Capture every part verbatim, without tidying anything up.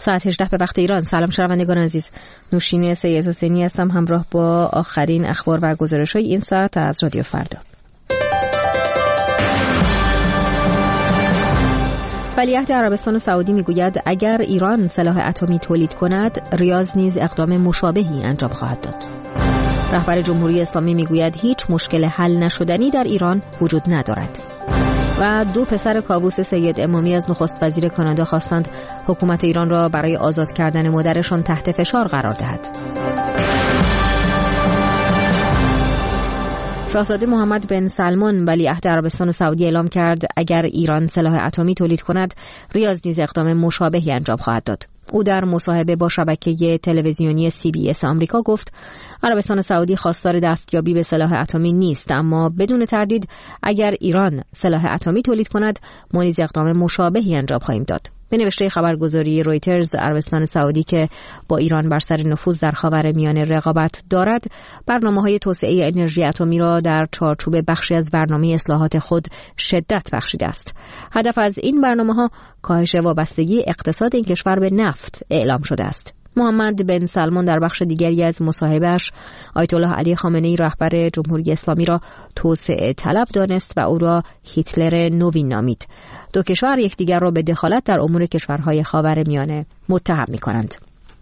ساعت هجده به وقت ایران. سلام شنوندگان عزیز، نوشین سید حسینی هستم همراه با آخرین اخبار و گزارش‌های این ساعت از رادیو فردا. ولیعهد عربستان سعودی میگوید اگر ایران سلاح اتمی تولید کند، ریاض نیز اقدام مشابهی انجام خواهد داد. رهبر جمهوری اسلامی میگوید هیچ مشکل حل نشدنی در ایران وجود ندارد. و دو پسر کاووس سید امامی از نخست وزیر کانادا خواستند حکومت ایران را برای آزاد کردن مادرشان تحت فشار قرار دهد. شاهزاده محمد بن سلمان ولیعهد عربستان سعودی اعلام کرد اگر ایران سلاح اتمی تولید کند، ریاض نیز اقدام مشابهی انجام خواهد داد. او در مصاحبه با شبکه تلویزیونی سی بی اس آمریکا گفت عربستان سعودی خواستار دستیابی به سلاح اتمی نیست، اما بدون تردید اگر ایران سلاح اتمی تولید کند، ما نیز اقدام مشابهی انجام خواهیم داد. به نوشته خبرگزاری رویترز، عربستان سعودی که با ایران بر سر نفوذ در خاورمیانه رقابت دارد، برنامه‌های توسعه انرژی اتمی را در چارچوب بخشی از برنامه اصلاحات خود شدت بخشیده است. هدف از این برنامه‌ها کاهش وابستگی اقتصاد این کشور به نفت اعلام شده است. محمد بن سلمان در بخش دیگری از مصاحبه‌اش آیت الله علی خامنه‌ای رهبر جمهوری اسلامی را توسعه طلب دانست و او را هیتلر نوین نامید. دو کشور یکدیگر را به دخالت در امور کشورهای خاورمیانه متهم می‌کنند.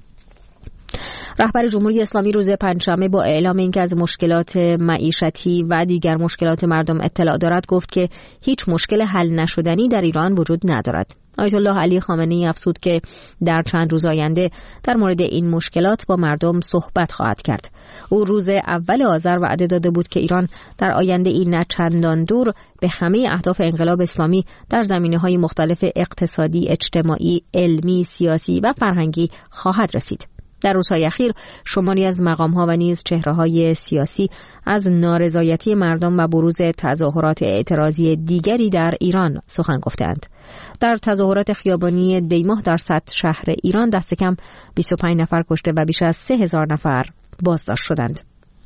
رهبر جمهوری اسلامی روز پنجشنبه با اعلام اینکه از مشکلات معیشتی و دیگر مشکلات مردم اطلاع دارد گفت که هیچ مشکل حل نشدنی در ایران وجود ندارد. آیت الله علی خامنه‌ای افزود که در چند روز آینده در مورد این مشکلات با مردم صحبت خواهد کرد. او روز اول آذر وعده داده بود که ایران در آینده این نه چندان دور به همه اهداف انقلاب اسلامی در زمینه‌های مختلف اقتصادی، اجتماعی، علمی، سیاسی و فرهنگی خواهد رسید. در روزهای اخیر شماری از مقام‌ها و نیز چهره‌های سیاسی از نارضایتی مردم و بروز تظاهرات اعتراضی دیگری در ایران سخن گفتند. در تظاهرات خیابانی دیماه در صد شهر ایران دست کم بیست و پنج نفر کشته و بیش از سه هزار نفر بازداشت شدند.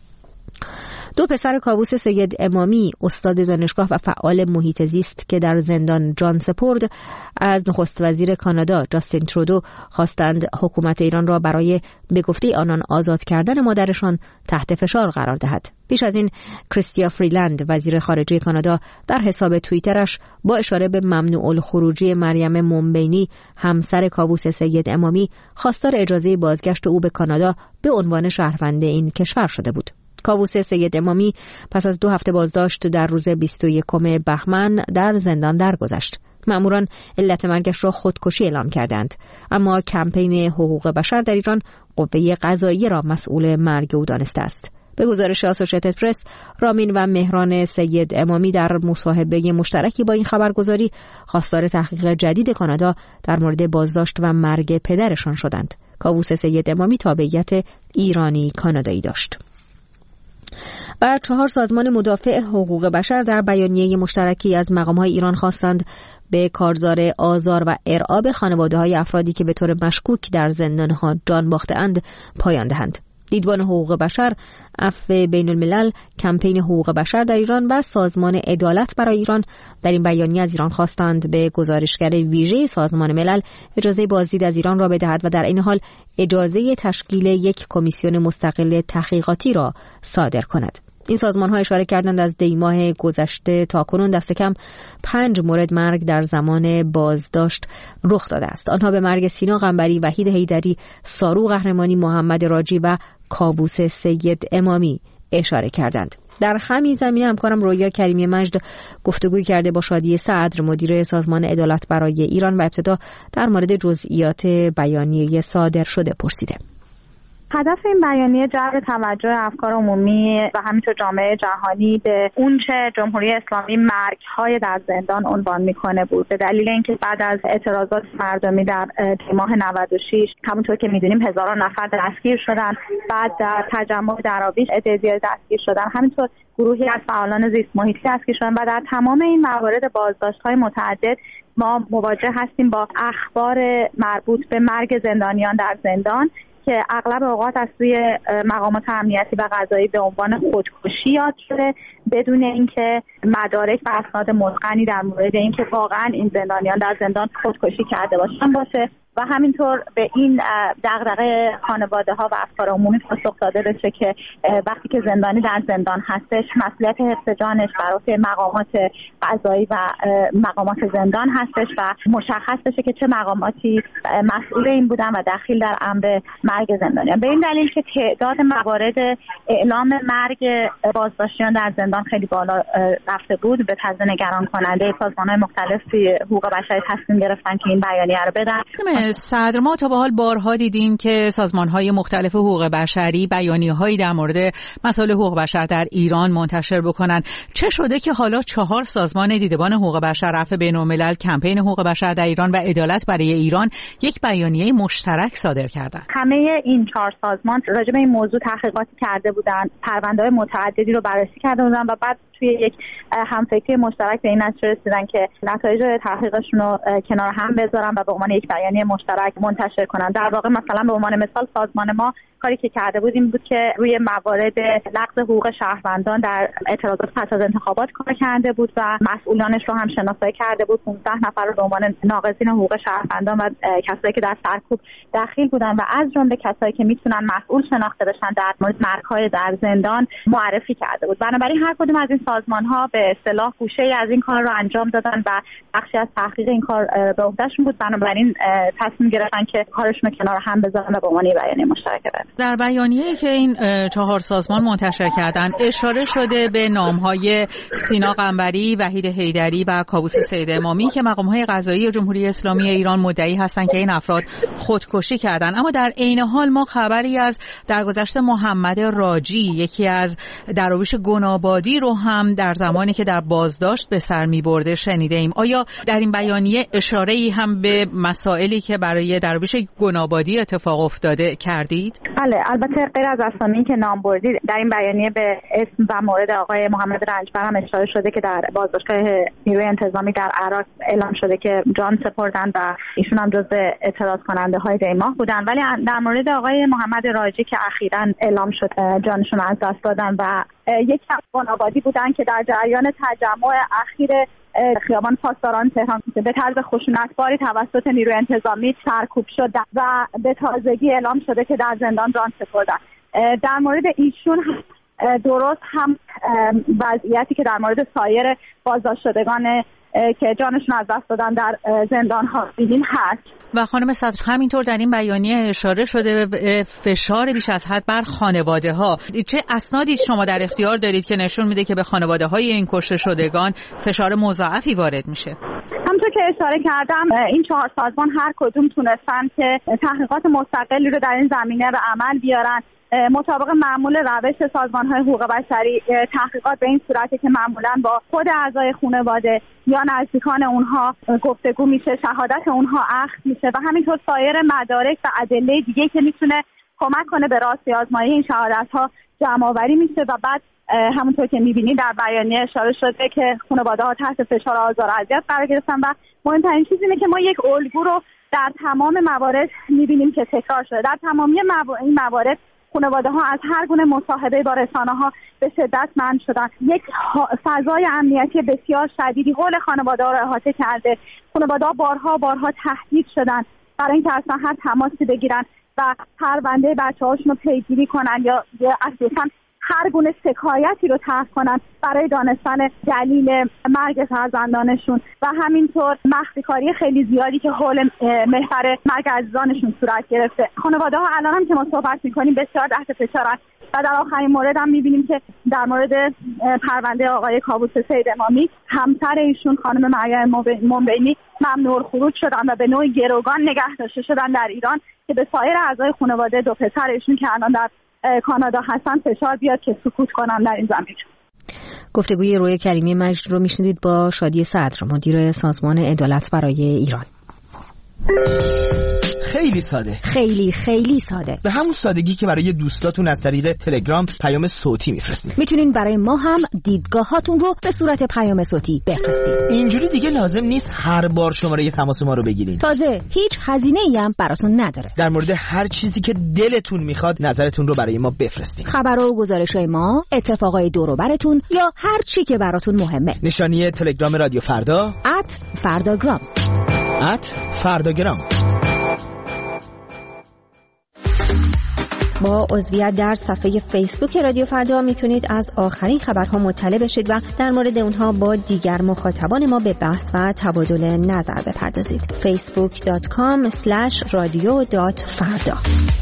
دو پسر کاووس سید امامی، استاد دانشگاه و فعال محیط زیست که در زندان جان سپرد، از نخست وزیر کانادا جاستین ترودو خواستند حکومت ایران را برای به گفته آنان آزاد کردن مادرشان تحت فشار قرار دهد. پیش از این کریستیا فریلند وزیر خارجه کانادا در حساب توییترش با اشاره به ممنوع الخروجی مریم مومبینی همسر کاووس سید امامی خواستار اجازه بازگشت او به کانادا به عنوان شهروند این کشور شده بود. کاووس سید امامی پس از دو هفته بازداشت در روز بیست و یکم بهمن در زندان درگذشت. مأموران علت مرگش را خودکشی اعلام کردند، اما کمپین حقوق بشر در ایران قوه قضاییه را مسئول مرگ او دانسته است. به گزارش آسوشیتد پرس، رامین و مهران سید امامی در مصاحبه مشترکی با این خبرگزاری خواستار تحقیق جدید کانادا در مورد بازداشت و مرگ پدرشان شدند. کاووس سید امامی تابعیت ایرانی کانادایی داشت. و چهار سازمان مدافع حقوق بشر در بیانیه مشترکی از مقام‌های ایران خواستند به کارزار آزار و ارعاب خانواده‌های افرادی که به طور مشکوک در زندان‌ها جان باخته‌اند پایان دهند. دیدبان حقوق بشر، عفو بین الملل، کمپین حقوق بشر در ایران و سازمان عدالت برای ایران در این بیانیه از ایران خواستند به گزارشگر ویژه سازمان ملل اجازه بازدید از ایران را بدهد و در این حال اجازه تشکیل یک کمیسیون مستقل تحقیقاتی را صادر کند. این سازمان‌ها اشاره کردند از دی ماه گذشته تا کنون دست کم پنج مورد مرگ در زمان بازداشت رخ داده است. آنها به مرگ سینا قنبری، وحید حیدری، سارو قهرمانی، محمد راجی و کاووس سید امامی اشاره کردند. در همین زمینه همکارم رویا کریمی مجد گفتگوی کرده با شادی صدر مدیر سازمان عدالت برای ایران و ابتدا در مورد جزئیات بیانیه صادر شده پرسیده. هدف این بیانیه جلب توجه افکار عمومی و همینطور جامعه جهانی به اونچه جمهوری اسلامی مرگ‌های در زندان عنوان میکنه بود، به دلیل اینکه بعد از اعتراضات مردمی در ماه نود و شش همونطور که میدونیم هزاران نفر دستگیر شدن، بعد در تجمع دراویش عده زیاد دستگیر شدن، همینطور گروهی از فعالان زیست محیطی دستگیر شدن و در تمام این موارد بازداشت‌های متعدد ما مواجه هستیم با اخبار مربوط به مرگ زندانیان در زندان که اغلب اوقات از سوی مقامات امنیتی و قضایی به عنوان خودکشی یاد شده، بدون اینکه مدارک و اسناد متقنی در مورد اینکه واقعا این زندانیان در زندان خودکشی کرده باشن باشه و همینطور به این دغدغه خانواده ها و افکار عمومی پاسخ داده بشه که وقتی که زندانی در زندان هستش مسئولیت حفظ جانش بر عهده مقامات قضایی و مقامات زندان هستش و مشخص بشه که چه مقاماتی مسئول این بودن و دخیل در امر مرگ زندانیان. به این دلیل که تعداد موارد اعلام مرگ بازداشتیان در زندان خیلی بالا رفته بود، به طرز نگران کننده سازمان‌های مختلفی حقوق بشری تصمیم گرفتن که این بیانیه رو بدن. صدر، ما تا به حال بارها دیدیم که سازمان‌های مختلف حقوق بشری بیانیه‌هایی در مورد مسائل حقوق بشر در ایران منتشر بکنن. چه شده که حالا چهار سازمان دیدبان حقوق بشر، رفع بین‌الملل، کمپین حقوق بشر در ایران و عدالت برای ایران یک بیانیه مشترک صادر کردند؟ همه این چهار سازمان راجع به این موضوع تحقیقاتی کرده بودند، پرونده‌های متعددی رو بررسی کرده بودند و بعد توی یک همفکری مشترک به این نتیجه رسیدن که نتایج تحقیقشون رو کنار هم بذارن و به عنوان یک بیانیه مشترک منتشر کنن. در واقع مثلا به عنوان مثال سازمان ما کاری که کرده بود این بود که روی موارد نقض حقوق شهروندان در اعتراضات پس از انتخابات کار کرده بود و مسئولانش رو هم شناسایی کرده بود. پانزده نفر رو به عنوان ناقضین حقوق شهروندان و کسایی که در سرکوب دخیل بودن و از جمله کسایی که میتونن مسئول شناخته بشن در مورد مرگ‌های در زندان معرفی کرده بود. بنابراین هر کدوم از این سازمان‌ها به اصطلاح گوشه‌ای از این کار رو انجام دادن و بخشی از تحقیق این کار به عهدهشون بود. بنابراین تصمیم گرفتن که کارشون رو کنار هم بذارن و به عنوان بیانیه مشترک بدن. در بیانیه‌ای که این چهار سازمان منتشر کردن اشاره شده به نام‌های سینا قنبری، وحید حیدری و کاووس سید امامی که مقام‌های قضایی جمهوری اسلامی ایران مدعی هستند که این افراد خودکشی کردند. اما در عین حال ما خبری از درگذشت محمد راجی، یکی از دراویش گنابادی رو هم در زمانی که در بازداشت به سر می‌برده شنیده ایم. آیا در این بیانیه اشاره‌ای هم به مسائلی که برای دراویش گنابادی اتفاق افتاده کردید؟ بله، البته غیر از اسامی که نام بردید در این بیانیه به اسم و مورد آقای محمد رنجبر هم اشاره شده که در بازداشتگاه نیروی انتظامی در عراق اعلام شده که جان سپردن و ایشون هم جزو اعتراض کننده های دیماه بودن. ولی در مورد آقای محمد راجی که اخیراً اعلام شد جانشون از دست دادن و یک کسبان آبادی بودن که در جریان تجمع اخیر خیابان پاسداران تهران به طرز خشونتباری توسط نیروی انتظامی سرکوب شد و به تازگی اعلام شده که در زندان جان سپردن. در مورد ایشون درست هم وضعیتی که در مورد سایر بازداشت شدگان که جانشون از دست دادن در زندان ها دیدیم هست. و خانم صدر، همینطور در این بیانیه اشاره شده به فشار بیش از حد بر خانواده ها. چه اسنادی شما در اختیار دارید که نشون میده که به خانواده های این کشته شدگان فشار مضاعفی وارد میشه؟ همونطور که اشاره کردم این چهار سازمان هر کدوم تونستن که تحقیقات مستقلی رو در این زمینه به عمل بیارن. مطابق معمول روش سازمان‌های حقوق بشری تحقیقات به این صورته که معمولاً با خود اعضای خانواده یا نزدیکان اونها گفتگو میشه، شهادت اونها اخذ میشه و همینطور سایر مدارک و ادله دیگه که میتونه کمک کنه به راستی آزمایی این شهادت‌ها جمع‌آوری میشه و بعد همونطور که می‌بینید در بیانیه اشاره شده که خانواده‌ها تحت فشار آزار و اذیت قرار گرفتن و مهمترین چیز اینه که ما یک الگو رو در تمام موارد می‌بینیم که تکرار شده. در تمامی این موارد خانواده ها از هر گونه مصاحبه با رسانه ها به شدت منع شدن. یک فضای امنیتی بسیار شدیدی حول خانواده ها را احاطه کرده. خانواده ها بارها بارها تهدید شدن برای اینکه اصلا هر تماسی بگیرن و پرونده بچه هاشون رو پیگیری کنن یا اصلا هر گونه شکایتی رو طرح کنن برای دانستن دلیل مرگ فرزندانشون و همینطور مخفی‌کاری خیلی زیادی که حول محور مرگ عزیزانشون صورت گرفته. خانواده ها الان هم که ما صحبت می‌کنیم بسیار تحت فشارن و در آخرین مورد هم می‌بینیم که در مورد پرونده آقای کاووس سید امامی همسر ایشون خانم مریم منبینی ممنوع خروج شدن و به نوعی گروگان نگه داشته شدن در ایران که به سایر اعضای خانواده دو پسر ایشون که الان در کانادا هستن فشار بیاد که سکوت کنن در این زمینه. گفتگوی روی کریمی مجد رو میشنیدید با شادی صدر، مدیر سازمان عدالت برای ایران. خیلی ساده، خیلی خیلی ساده، به همون سادگی که برای دوستاتون از طریق تلگرام پیام صوتی میفرستید. میتونین برای ما هم دیدگاهاتون رو به صورت پیام صوتی بفرستید. اینجوری دیگه لازم نیست هر بار شماره تماس ما رو بگیرین. تازه هیچ هزینه‌ای هم براتون نداره. در مورد هر چیزی که دلتون میخواد نظرتون رو برای ما بفرستید. خبرها و گزارش‌های ما، اتفاقای دور و براتون یا هر چی که براتون مهمه. نشانی تلگرام رادیو فردا ات فرداگرام ات فرداگرام. با عضویت در صفحه فیسبوک رادیو فردا میتونید از آخرین خبرها مطلع بشید و در مورد اونها با دیگر مخاطبان ما به بحث و تبادل نظر بپردازید. فیسبوک دات کام اسلش رادیو دات فردا.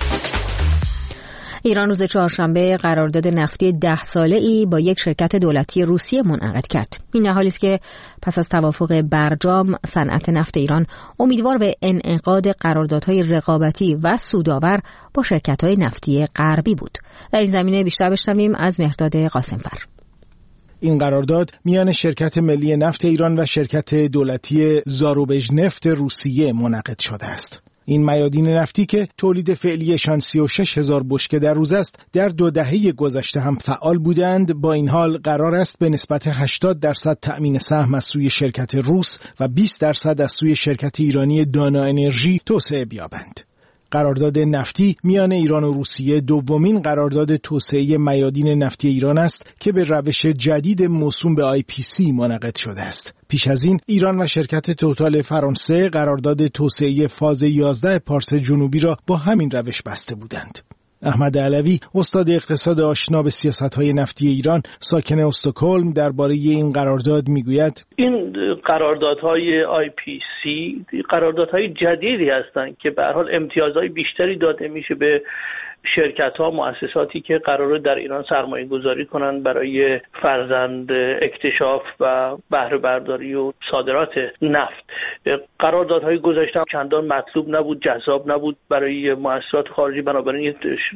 ایران روز چهارشنبه قرارداد نفتی ده ساله‌ای با یک شرکت دولتی روسیه منعقد کرد. این در حالی است که پس از توافق برجام صنعت نفت ایران امیدوار به انعقاد قراردادهای رقابتی و سودآور با شرکت‌های نفتی غربی بود. در این زمینه بیشتر بشنویم از مهرداد قاسمفر. این قرارداد میان شرکت ملی نفت ایران و شرکت دولتی زاروبژنفت روسیه منعقد شده است. این میادین نفتی که تولید فعلیشان سی و شش هزار بشکه در روز است، در دو دهه گذشته هم فعال بودند. با این حال قرار است به نسبت هشتاد درصد تأمین سهم از سوی شرکت روس و بیست درصد از سوی شرکت ایرانی دانا انرژی توسعه بیابند. قرارداد نفتی میان ایران و روسیه دومین قرارداد توسعه میادین نفتی ایران است که به روش جدید موسوم به آی پی سی منعقد شده است. پیش از این ایران و شرکت توتال فرانسه قرارداد توسعه فاز یازده پارس جنوبی را با همین روش بسته بودند. احمد علوی، استاد اقتصاد آشنا به سیاست‌های نفتی ایران، ساکن استکهلم، درباره این قرارداد میگوید: این قراردادهای آی پی سی قراردادهای جدیدی هستند که به هر حال امتیازهای بیشتری داده میشه به شرکت‌ها، مؤسساتی که قراره در ایران سرمایه گذاری کنند برای فرزند اکتشاف و بهره برداری و صادرات نفت. قراردادهای گذشته هم چندان مطلوب نبود، جذاب نبود برای مؤسسات خارجی، بنابراین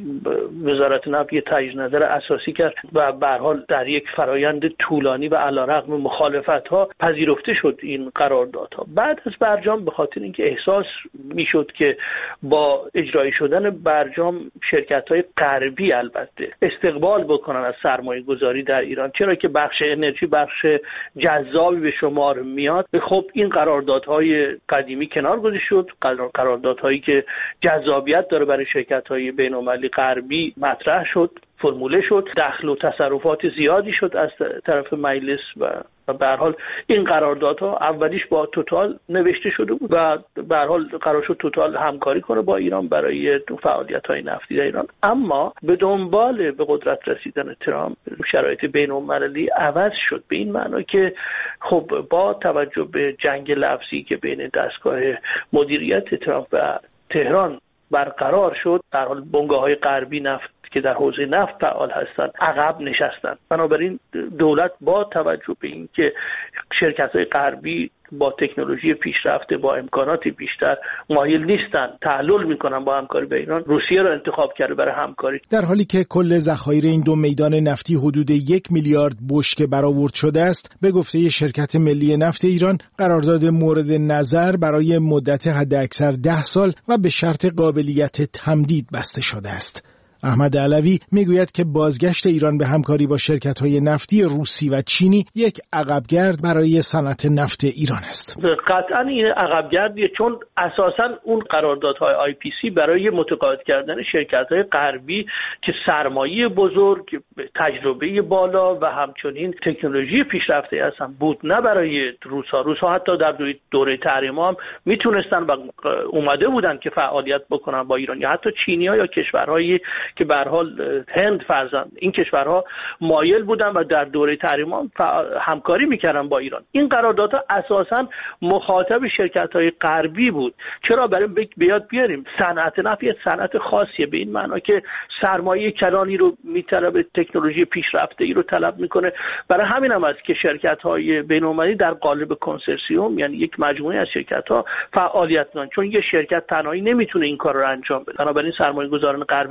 وزارت نفت یه تجدید نظر اساسی کرد و به هر حال در یک فرایند طولانی و علیرغم مخالفت‌ها پذیرفته شد این قراردادها. بعد از برجام به خاطر اینکه احساس میشد که با اجرایی شدن برجام شرکت‌های غربی البته استقبال بکنن از سرمایه گذاری در ایران، چرا که بخش انرژی بخش جذابی به شمار میاد، خب این قراردادهای قدیمی کنار گذاشته شد. قراردادهایی که جذابیت داره برای شرکت‌های بین‌المللی غربی مطرح شد، فرموله شد، دخل و تصرفات زیادی شد از طرف مجلس و به هر حال این قراردادها اولیش با توتال نوشته شده بود و به هر حال قرار شد توتال همکاری کنه با ایران برای فعالیت‌های نفتی در ایران. اما به دنبال به قدرت رسیدن ترامپ شرایط بین‌المللی عوض شد، به این معنا که خب با توجه به جنگ لفظی که بین دستگاه مدیریت ترامپ و تهران برقرار شد، در حال بنگاه‌های غربی نفت که در حوزه نفت فعال هستند عقب نشستند. بنابراین دولت با توجه به اینکه شرکت‌های غربی با تکنولوژی پیشرفته با امکانات بیشتر مایل نیستن تعلل میکنن با همکاری با ایران، روسیه را انتخاب کرده برای همکاری. در حالی که کل ذخایر این دو میدان نفتی حدود یک میلیارد بشکه برآورد شده است، به گفته شرکت ملی نفت ایران قرارداد مورد نظر برای مدت حداکثر ده سال و به شرط قابلیت تمدید بسته شده است. احمد علوی میگوید که بازگشت ایران به همکاری با شرکت‌های نفتی روسی و چینی یک عقبگرد برای صنعت نفت ایران است. قطعاً این عقبگردیه، چون اساساً اون قراردادهای آی پی سی برای متقاعد کردن شرکت‌های غربی که سرمایه بزرگ، تجربه بالا و همچنین تکنولوژی پیشرفته هستن بود، نه برای روس‌ها. روس‌ها حتی در دوره تحریم هم میتونستن و اومده بودن که فعالیت بکنن با ایران، یا حتی چینی‌ها یا کشورهایی که به هر حال هند فرزند این کشورها مایل بودن و در دوره تحریم هم همکاری میکردن با ایران. این قراردادها اساساً مخاطب شرکت‌های غربی بود. چرا؟ برای بیاد بیاریم صنعت نفت یه صنعت خاصیه، به این معنا که سرمایه کلانی رو میطلبه، تکنولوژی پیشرفته ای رو طلب میکنه. برای همین هم است که شرکت‌های بین‌المللی در قالب کنسرسیوم، یعنی یک مجموعه از شرکت‌ها فعالیت می‌کنن، چون یه شرکت تنهایی نمیتونه این کار رو انجام بده. بنابراین سرمایه‌گذاران غربی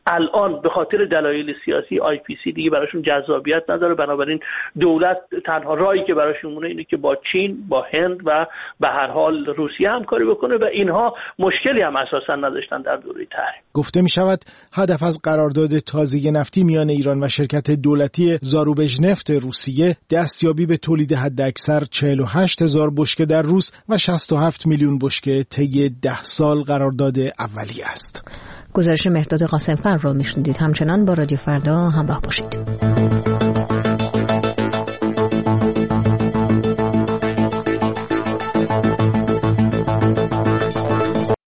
الان به خاطر دلایل سیاسی آی پی سی دیگه براشون جذابیت نداره. بنابراین دولت تنها راهی که براشون مونه اینه که با چین، با هند و به هر حال روسیه همکاری بکنه و اینها مشکلی هم اساسا نداشتن در دوره تحریم. گفته می شود هدف از قرارداد تازه نفتی میان ایران و شرکت دولتی زاروبژنفت روسیه دستیابی به تولید حداکثر چهل و هشت هزار بشکه در روز و شصت و هفت میلیون بشکه طی ده سال قرارداد اولیه است. گزارش مهرداد قاسم‌فر را میشنیدید. همچنان با رادیو فردا همراه باشید.